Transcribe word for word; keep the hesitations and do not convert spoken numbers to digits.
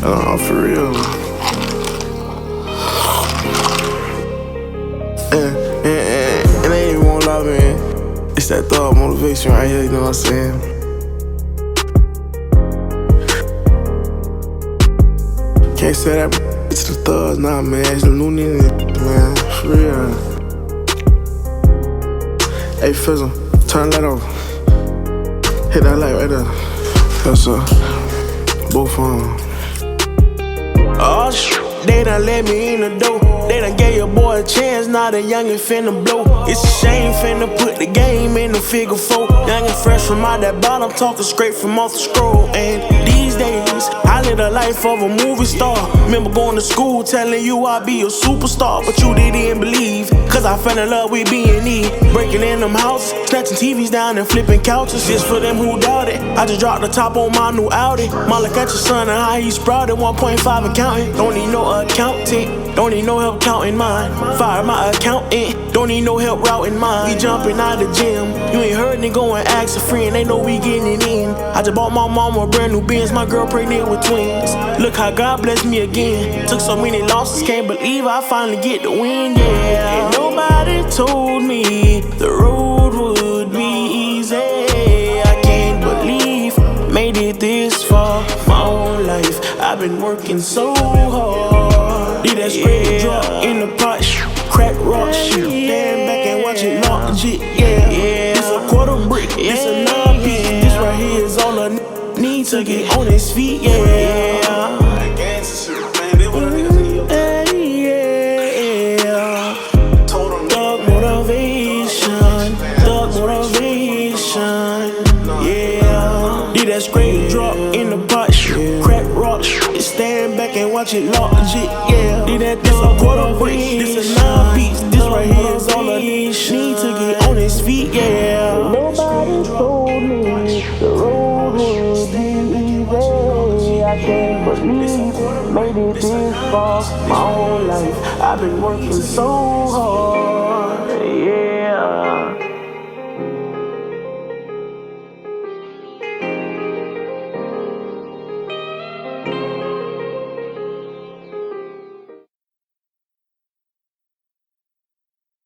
Uh, for real. And, and, and, and they ain't won't lie, man. It's that thug motivation right here, you know what I'm saying? Can't say that to the thugs, nah, man. It's the new nigga, man. For real. Hey, Fizzle, turn that off. Hit that light right there. That's up. Both of them. Oh, shit. They done let me in the door. They done gave your boy a chance, now the youngin' finna blow. It's a shame finna put the game in the figure four. Youngin' fresh from out that bottom, talking straight from off the scroll. And these days, I live the life of a movie star. Remember going to school telling you I'd be a superstar, but you didn't believe, cause I fell in love with B and E. Breaking in them houses, snatching T Vs down and flipping couches. Just for them who doubted, I just dropped the top on my new Audi. Mama catch your son and how he sprouted, one point five accounting. Don't need no accountant, don't need no help counting mine. Fire my accountant, don't need no help routing mine. We jumping out the gym, you ain't heard me go and ask a friend, they know we getting it in. I just bought my mama a brand new Benz, my girl pregnant with twins. Look how God blessed me again. Took so many losses, can't believe I finally get the win, yeah. Ain't nobody told me the road would be easy. I can't believe made it this far. My whole life I've been working so hard. Did that straight drop in the pot, crack rock shit. Stand back and watch it lock legit, yeah. This a quarter brick, this a nine piece. This right here is all I need to get on his feet, yeah. Thug motivation, thug motivation, yeah. Did that straight drop in the pot, crack rock. Stand back and watch it lock legit, yeah. Did that this a quarter brick, this a nine piece. This right here is all I need to get on his feet, yeah. Nobody told me the road would be easy. I can't believe made it this far. My whole life I've been working so hard.